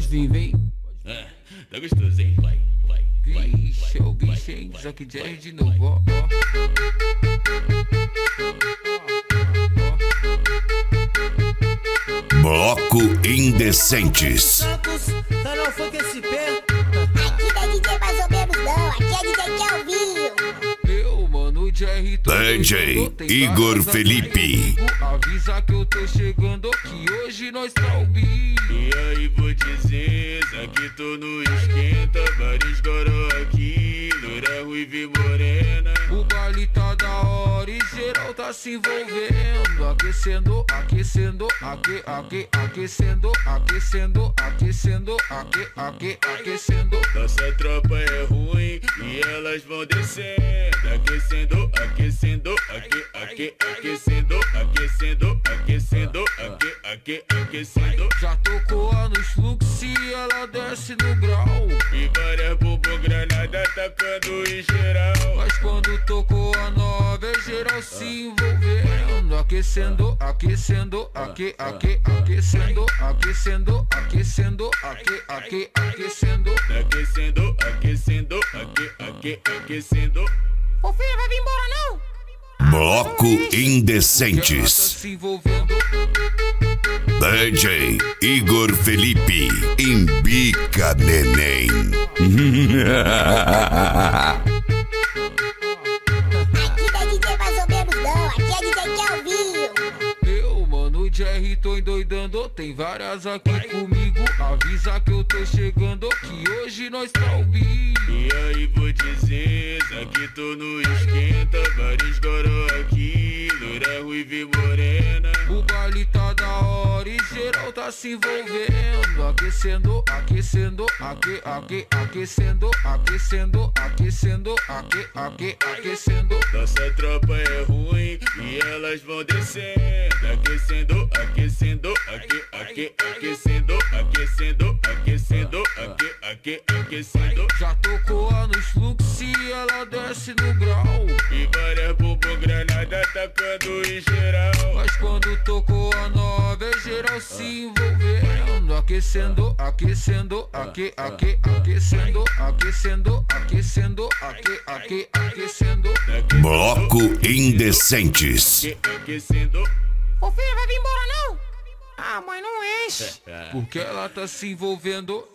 Pode vir, vem. Tá gostoso, hein? Vai. Vixe, é o bicho, hein? Zack Jerry de novo, ó. Bloco Indecentes. Canal Funk SP. Aqui não é DJ mais ou menos não, aqui é DJ Kelvinho. Meu mano Jerry, DJ Igor Felipe. Avisa que eu tô chegando, que hoje nós tá ao vivo. E aí vou dizer, aqui tô no esquenta, vários goró aqui, loira, ruiva e morena. O baile tá da hora e geral tá se envolvendo. Aquecendo, aquecendo. Nossa tropa é ruim e elas vão descendo. Aquecendo, aquecendo. Já tocou a nos fluxos e ela desce no grau. E várias bumbum granada tacando em geral. Mas quando tocou a nova, é geral se envolvendo. Aquecendo. Aquecendo. Ô filho, vai vir embora não? Bloco Indecentes. Se envolvendo. DJ Igor Felipe. Embica, neném. Aqui não é DJ mais ou menos não, aqui é DJ Kelvinho. Meu mano Jerry, tô endoidando. Tem várias aqui comigo. Avisa que eu tô chegando, que hoje nós tá ao vivo. E aí vou dizer, aqui tô no esquenta, vários goró aqui, loira, ruiva e morena. O baile tá da hora e geral tá se envolvendo. Aquecendo. Nossa tropa é ruim e elas vão descendo. Aquecendo. Já tocou a nos fluxos e ela desce no grau. E várias bumbum granada tacando em geral. Mas quando tocou a nova, é geral se envolvendo. Aquecendo. Bloco Indecentes. Aquecendo. Ô filho, vai vir embora não? Ah, mãe, não enche. Porque ela tá se envolvendo